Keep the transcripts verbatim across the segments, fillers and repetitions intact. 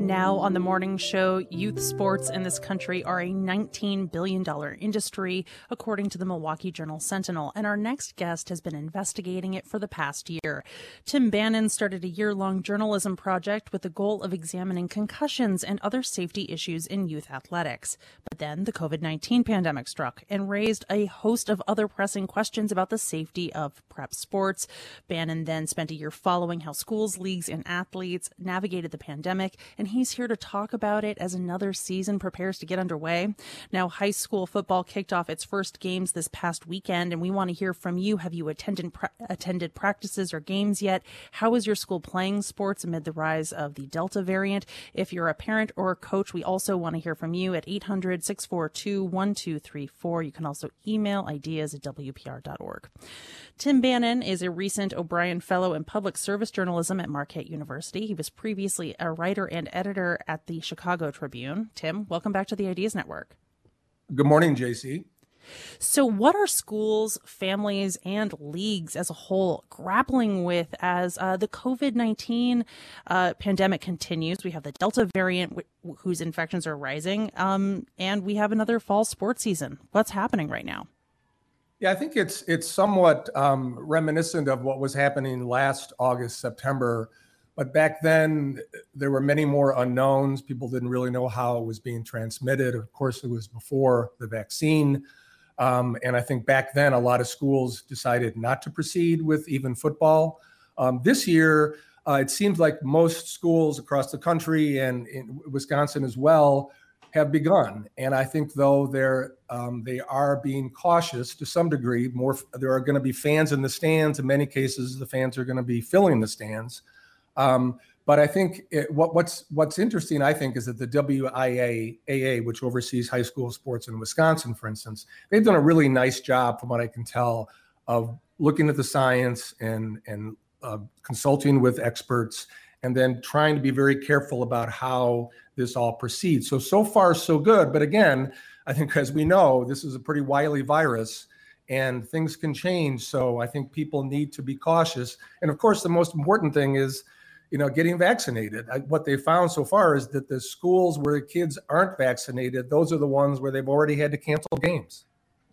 Now on the morning show, youth sports in this country are a nineteen billion dollars industry, according to the Milwaukee Journal Sentinel, and our next guest has been investigating it for the past year. Tim Bannon started a year-long journalism project with the goal of examining concussions and other safety issues in youth athletics. But then the COVID nineteen pandemic struck and raised a host of other pressing questions about the safety of prep sports. Bannon then spent a year following how schools, leagues, and athletes navigated the pandemic, and he's here to talk about it as another season prepares to get underway. Now, high school football kicked off its first games this past weekend, and we want to hear from you. Have you attended pra- attended practices or games yet? How is your school playing sports amid the rise of the Delta variant? If you're a parent or a coach, we also want to hear from you at eight hundred, six four two, one two three four. You can also email ideas at w p r dot org. Tim Bannon is a recent O'Brien Fellow in Public Service Journalism at Marquette University. He was previously a writer and editor at the Chicago Tribune. Tim, welcome back to the Ideas Network. Good morning, J C. So what are schools, families, and leagues as a whole grappling with as uh, the COVID nineteen uh, pandemic continues? We have the Delta variant w- whose infections are rising, um, and we have another fall sports season. What's happening right now? Yeah, I think it's it's somewhat um, reminiscent of what was happening last August, September. But back then, there were many more unknowns. People didn't really know how it was being transmitted. Of course, it was before the vaccine. Um, and I think back then, a lot of schools decided not to proceed with even football. Um, this year, uh, it seems like most schools across the country and in Wisconsin as well have begun. And I think, though, they're um, they are being cautious to some degree. More, there are going to be fans in the stands. In many cases, the fans are going to be filling the stands. Um, but I think it, what, what's what's interesting, I think, is that the W I A A, which oversees high school sports in Wisconsin, for instance, they've done a really nice job, from what I can tell, of looking at the science and and uh, consulting with experts, and then trying to be very careful about how this all proceeds. So so far so good. But again, I think, as we know, this is a pretty wily virus, and things can change. So I think people need to be cautious. And of course, the most important thing is, you know, getting vaccinated. I, what they found so far is that the schools where the kids aren't vaccinated, those are the ones where they've already had to cancel games.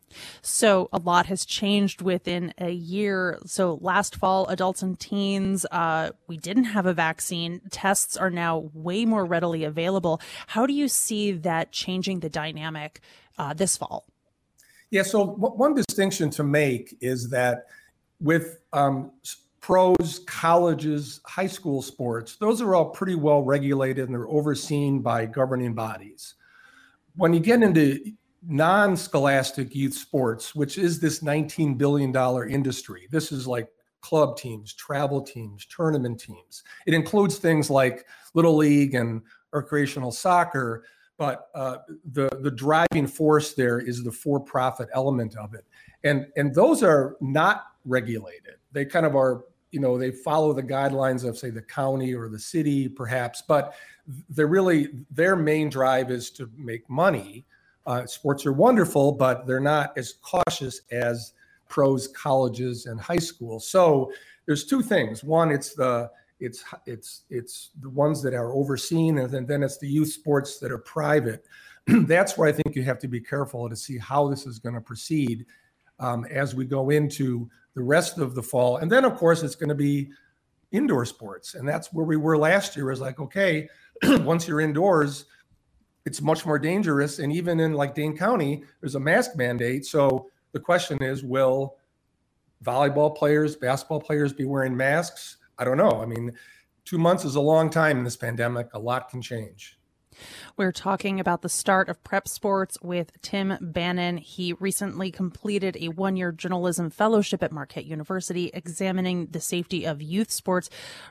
So a lot has changed within a year. So last fall, adults and teens, uh, we didn't have a vaccine. Tests are now way more readily available. How do you see that changing the dynamic uh, this fall? Yeah, so w- one distinction to make is that with um, pros, colleges, high school sports, those are all pretty well regulated and they're overseen by governing bodies. When you get into non-scholastic youth sports, which is this nineteen billion dollars industry, this is like club teams, travel teams, tournament teams. It includes things like Little League and recreational soccer, but uh, the, the driving force there is the for-profit element of it. And, and those are not regulated. They kind of are, you know, they follow the guidelines of, say, the county or the city, perhaps, but they're really, their main drive is to make money. Uh, sports are wonderful, but they're not as cautious as pros, colleges, and high schools. So there's two things. One, it's the it's it's it's the ones that are overseen, and then, then it's the youth sports that are private. That's where I think you have to be careful to see how this is going to proceed um, as we go into the rest of the fall. And then, of course, it's going to be indoor sports. And that's where we were last year, is like, okay, once you're indoors, it's much more dangerous. And even in like Dane County, there's a mask mandate. So the question is, will volleyball players, basketball players be wearing masks? I don't know. I mean, two months is a long time in this pandemic. A lot can change. We're talking about the start of prep sports with Tim Bannon. He recently completed a one-year journalism fellowship at Marquette University, examining the safety of youth sports,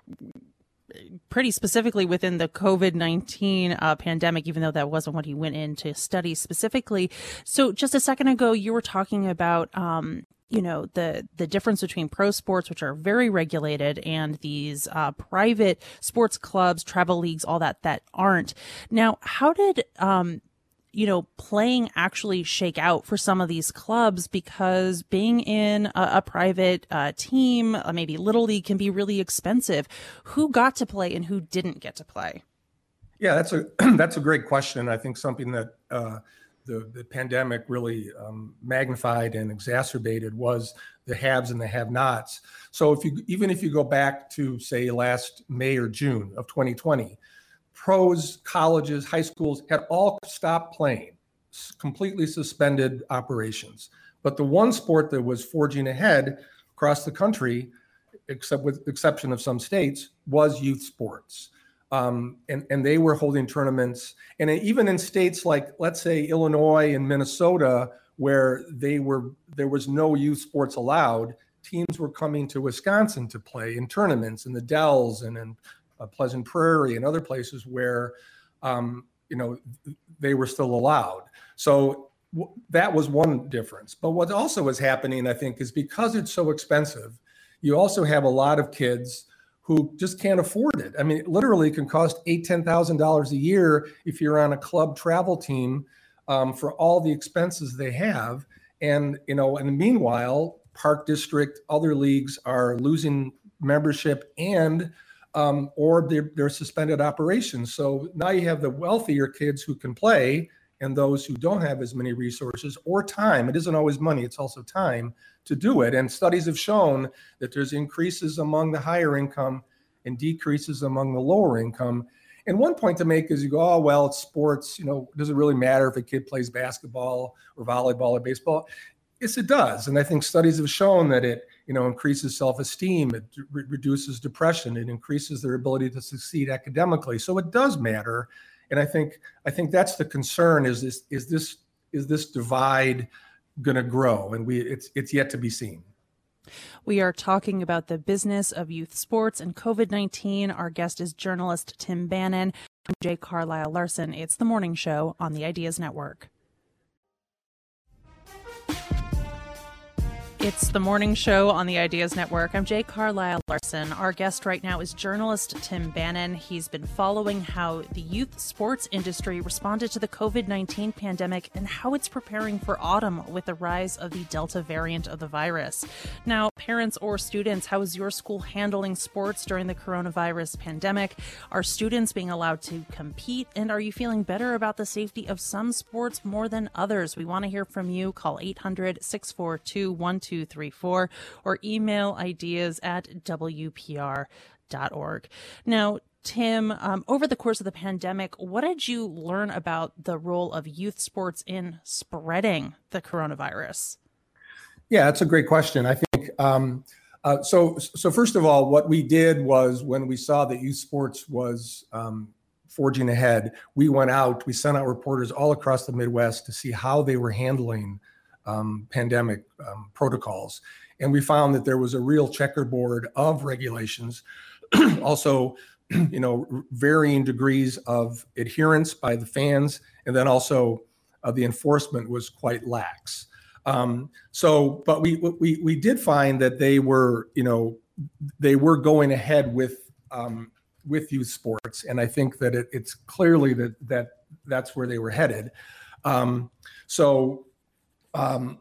pretty specifically within the COVID nineteen uh, pandemic, even though that wasn't what he went in to study specifically. So just a second ago, you were talking about um, you know, the, the difference between pro sports, which are very regulated, and these uh, private sports clubs, travel leagues, all that, that aren't. Now, how did, um, you know, playing actually shake out for some of these clubs? Because being in a, a private uh, team, uh, maybe Little League, can be really expensive. Who got to play and who didn't get to play? Yeah, that's a that's a great question. I think something that uh, the the pandemic really um, magnified and exacerbated was the haves and the have-nots. So if you even if you go back to say last May or June of twenty twenty, pros, colleges, high schools had all stopped playing, completely suspended operations. But the one sport that was forging ahead across the country, except with the exception of some states, was youth sports. Um, and, and they were holding tournaments. And even in states like, let's say, Illinois and Minnesota, where they were there was no youth sports allowed, teams were coming to Wisconsin to play in tournaments in the Dells and in uh, Pleasant Prairie and other places where, um, you know, they were still allowed. So w- that was one difference. But what also is happening, I think, is because it's so expensive, you also have a lot of kids who just can't afford it. I mean, it literally can cost eight, ten thousand dollars a year if you're on a club travel team um, for all the expenses they have. And you know, and meanwhile, Park District, other leagues are losing membership and um, or they're, they're suspended operations. So now you have the wealthier kids who can play, and those who don't have as many resources or time. It isn't always money; it's also time to do it. And studies have shown that there's increases among the higher income and decreases among the lower income. And one point to make is you go, oh, well, it's sports. You know, does it really matter if a kid plays basketball or volleyball or baseball? Yes, it does. And I think studies have shown that it, you know, increases self-esteem, it re- reduces depression, it increases their ability to succeed academically. So it does matter. And I think I think that's the concern is this is this is this divide going to grow, and we it's it's yet to be seen. We are talking about the business of youth sports and COVID nineteen. Our guest is journalist Tim Bannon. I'm Jay Carlisle Larson. It's the morning show on the Ideas Network. It's the morning show on the Ideas Network. I'm Jay Carlisle Larson. Our guest right now is journalist Tim Bannon. He's been following how the youth sports industry responded to the COVID nineteen pandemic and how it's preparing for autumn with the rise of the Delta variant of the virus. Now, parents or students, how is your school handling sports during the coronavirus pandemic? Are students being allowed to compete? And are you feeling better about the safety of some sports more than others? We want to hear from you. Call eight hundred, six four two, one two three four or email ideas at w p r dot org. Now, Tim, um, over the course of the pandemic, what did you learn about the role of youth sports in spreading the coronavirus? Yeah, that's a great question. I think um, uh, so. So first of all, what we did was when we saw that youth sports was um, forging ahead, we went out. We sent out reporters all across the Midwest to see how they were handling Um, pandemic um, protocols. And we found that there was a real checkerboard of regulations, also, you know, varying degrees of adherence by the fans. And then also uh, the enforcement was quite lax. Um, so, but we, we, we did find that they were, you know, they were going ahead with, um, with youth sports. And I think that it, it's clearly that, that that's where they were headed. Um, so, Um,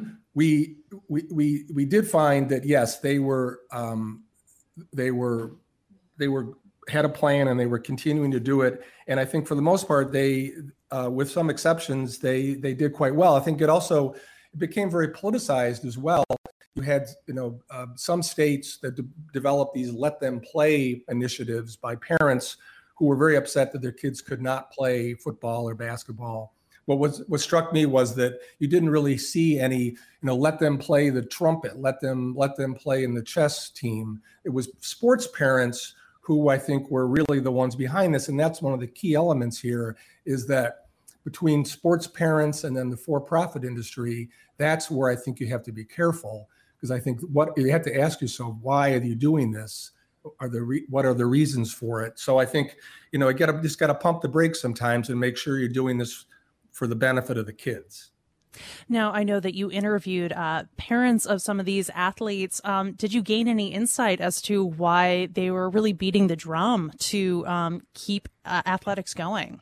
we, we, we, we did find that, yes, they were, um, they were, they were, had a plan and they were continuing to do it. And I think for the most part, they, uh, with some exceptions, they, they did quite well. I think it also it became very politicized as well. You had, you know, uh, some states that de- developed these let them play initiatives by parents who were very upset that their kids could not play football or basketball. What was what struck me was that you didn't really see any, you know, let them play the trumpet, let them let them play in the chess team. It was sports parents who I think were really the ones behind this. And that's one of the key elements here is that between sports parents and then the for-profit industry, that's where I think you have to be careful, because I think what you have to ask yourself, why are you doing this? Are the re- what are the reasons for it? So I think, you know, you got to just got to pump the brakes sometimes and make sure you're doing this for the benefit of the kids. Now, I know that you interviewed uh, parents of some of these athletes. Um, did you gain any insight as to why they were really beating the drum to um, keep uh, athletics going?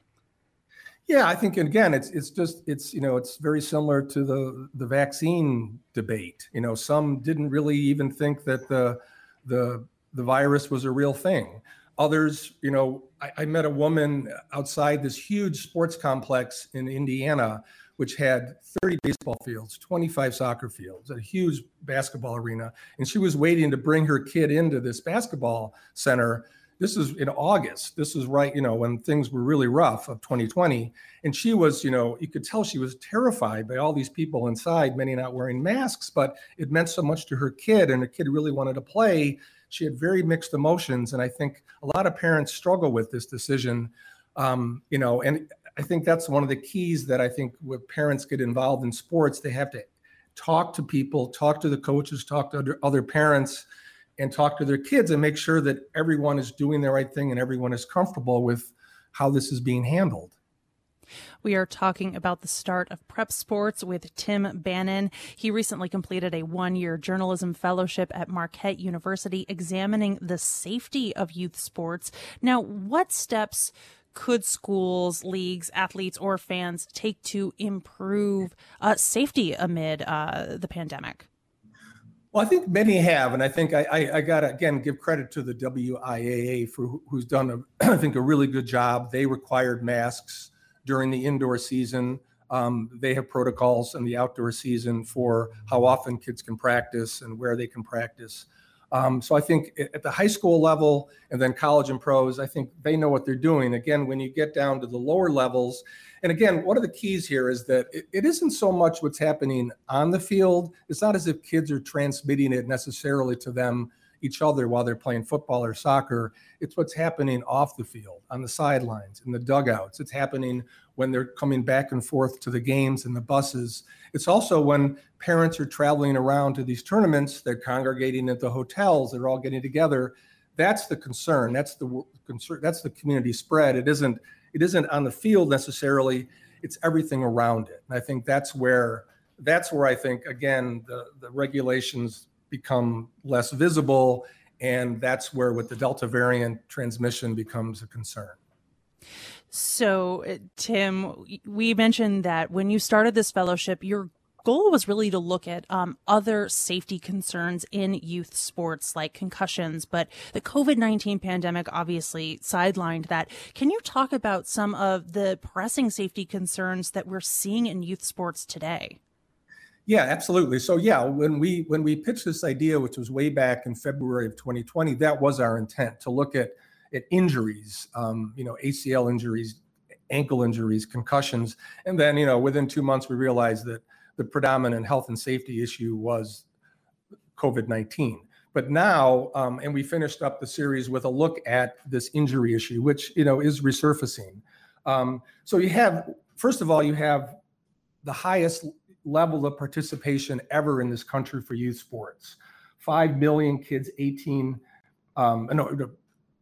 Yeah, I think, again, it's it's just, it's, you know, it's very similar to the, the vaccine debate. You know, some didn't really even think that the, the, the virus was a real thing. Others, you know, I, I met a woman outside this huge sports complex in Indiana, which had thirty baseball fields, twenty-five soccer fields, a huge basketball arena. And she was waiting to bring her kid into this basketball center. This is in August. This is right, you know, when things were really rough of twenty twenty. And she was, you know, you could tell she was terrified by all these people inside, many not wearing masks, but it meant so much to her kid, and her kid really wanted to play. She had very mixed emotions. And I think a lot of parents struggle with this decision, um, you know, and I think that's one of the keys that I think when parents get involved in sports, they have to talk to people, talk to the coaches, talk to other, other parents, and talk to their kids and make sure that everyone is doing the right thing and everyone is comfortable with how this is being handled. We are talking about the start of prep sports with Tim Bannon. He recently completed a one-year journalism fellowship at Marquette University examining the safety of youth sports. Now, what steps could schools, leagues, athletes, or fans take to improve uh, safety amid uh, the pandemic? Well, I think many have, and I think I, I, I got to, again, give credit to the W I A A for who, who's done, a, I think, a really good job. They required masks during the indoor season. Um, they have protocols in the outdoor season for how often kids can practice and where they can practice. Um, so I think at the high school level and then college and pros, I think they know what they're doing. Again, when you get down to the lower levels, and again, one of the keys here is that it, it isn't so much what's happening on the field. It's not as if kids are transmitting it necessarily to them, each other while they're playing football or soccer. It's what's happening off the field, on the sidelines, in the dugouts. It's happening when they're coming back and forth to the games and the buses. It's also when parents are traveling around to these tournaments, they're congregating at the hotels, they're all getting together. That's the concern. That's the concern. That's the community spread. It isn't, it isn't on the field necessarily. It's everything around it. And I think that's where, that's where I think, again, the, the regulations become less visible. And that's where with the Delta variant transmission becomes a concern. So, Tim, we mentioned that when you started this fellowship, your goal was really to look at um, other safety concerns in youth sports like concussions, but the COVID nineteen pandemic obviously sidelined that. Can you talk about some of the pressing safety concerns that we're seeing in youth sports today? Yeah, absolutely. So yeah, when we when we pitched this idea, which was way back in February of twenty twenty, that was our intent, to look at at injuries, um, you know, A C L injuries, ankle injuries, concussions. And then, you know, within two months, we realized that the predominant health and safety issue was COVID nineteen. But now, um, and we finished up the series with a look at this injury issue, which, you know, is resurfacing. Um, so you have, first of all, you have the highest level of participation ever in this country for youth sports. Five million kids, eighteen, um, no,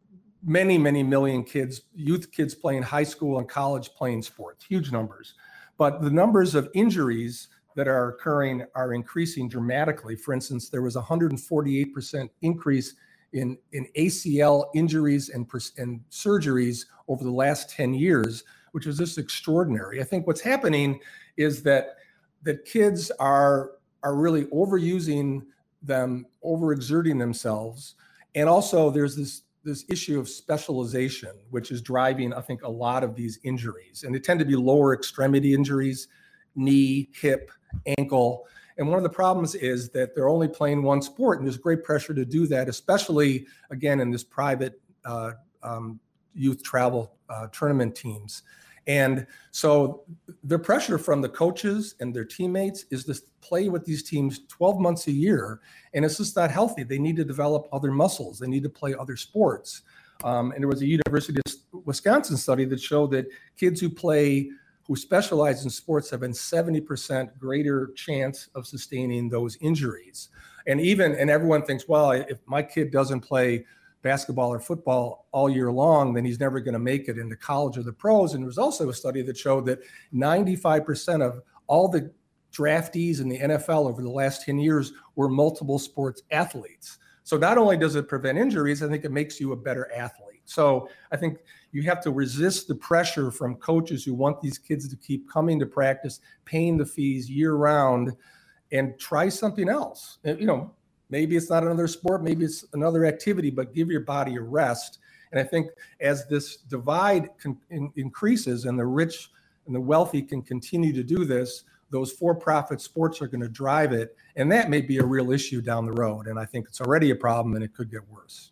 many, many million kids, youth kids playing high school and college playing sports, huge numbers. But the numbers of injuries that are occurring are increasing dramatically. For instance, there was a one hundred forty-eight percent increase in, in A C L injuries and, and surgeries over the last ten years, which is just extraordinary. I think what's happening is that that kids are, are really overusing them, overexerting themselves. And also there's this this issue of specialization, which is driving, I think, a lot of these injuries. And they tend to be lower extremity injuries, knee, hip, ankle. And one of the problems is that they're only playing one sport, and there's great pressure to do that, especially, again, in this private uh, um, youth travel uh, tournament teams. And so the pressure from the coaches and their teammates is to play with these teams twelve months a year. And it's just not healthy. They need to develop other muscles. They need to play other sports. Um, and there was a University of Wisconsin study that showed that kids who play, who specialize in sports have been seventy percent greater chance of sustaining those injuries. And even, and everyone thinks, well, if my kid doesn't play basketball or football all year long, then he's never going to make it into college or the pros. And there was also a study that showed that ninety-five percent of all the draftees in the N F L over the last ten years were multiple sports athletes. So not only does it prevent injuries, I think it makes you a better athlete. So I think you have to resist the pressure from coaches who want these kids to keep coming to practice, paying the fees year round, and try something else. You know, maybe it's not another sport, maybe it's another activity, but give your body a rest. And I think as this divide con- in- increases and the rich and the wealthy can continue to do this, those for-profit sports are going to drive it. And that may be a real issue down the road. And I think it's already a problem and it could get worse.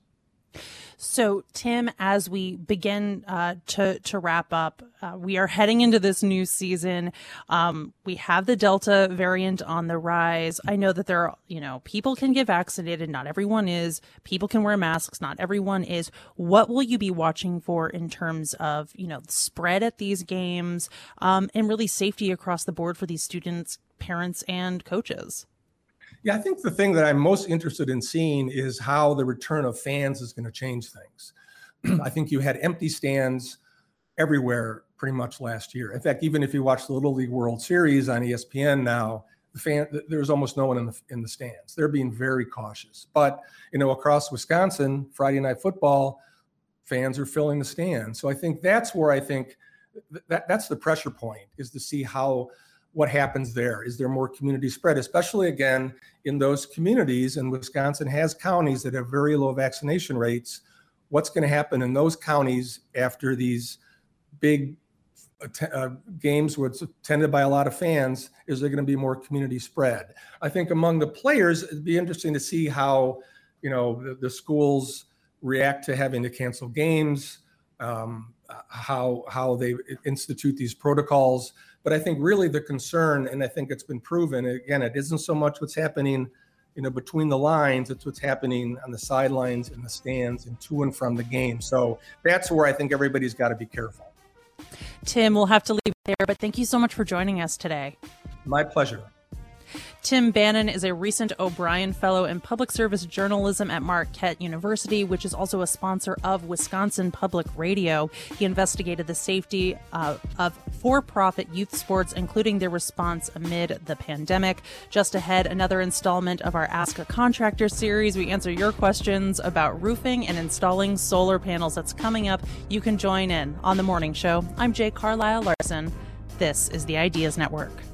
So, Tim, as we begin uh, to to wrap up, uh, we are heading into this new season. Um, we have the Delta variant on the rise. I know that there are, you know, people can get vaccinated. Not everyone is. People can wear masks. Not everyone is. What will you be watching for in terms of, you know, spread at these games um, and really safety across the board for these students, parents, and coaches? Yeah, I think the thing that I'm most interested in seeing is how the return of fans is going to change things. I think you had empty stands everywhere pretty much last year. In fact, even if you watch the Little League World Series on E S P N now, the fan, there's almost no one in the in the stands. They're being very cautious. But, you know, across Wisconsin, Friday Night Football, fans are filling the stands. So I think that's where I think that that's the pressure point, is to see how what happens there. Is there more community spread, especially again in those communities? And Wisconsin has counties that have very low vaccination rates. What's going to happen in those counties after these big uh, games where it's attended by a lot of fans? Is there going to be more community spread? I think among the players, it'd be interesting to see how, you know, the, the schools react to having to cancel games, um, how how they institute these protocols. But I think really the concern, and I think it's been proven, again, it isn't so much what's happening, you know, between the lines, it's what's happening on the sidelines, in the stands, and to and from the game. So that's where I think everybody's got to be careful. Tim, we'll have to leave it there, but thank you so much for joining us today. My pleasure. Tim Bannon is a recent O'Brien Fellow in Public Service Journalism at Marquette University, which is also a sponsor of Wisconsin Public Radio. He investigated the safety uh, of for-profit youth sports, including their response amid the pandemic. Just ahead, another installment of our Ask a Contractor series. We answer your questions about roofing and installing solar panels. That's coming up. You can join in on The Morning Show. I'm Jay Carlisle Larson. This is the Ideas Network.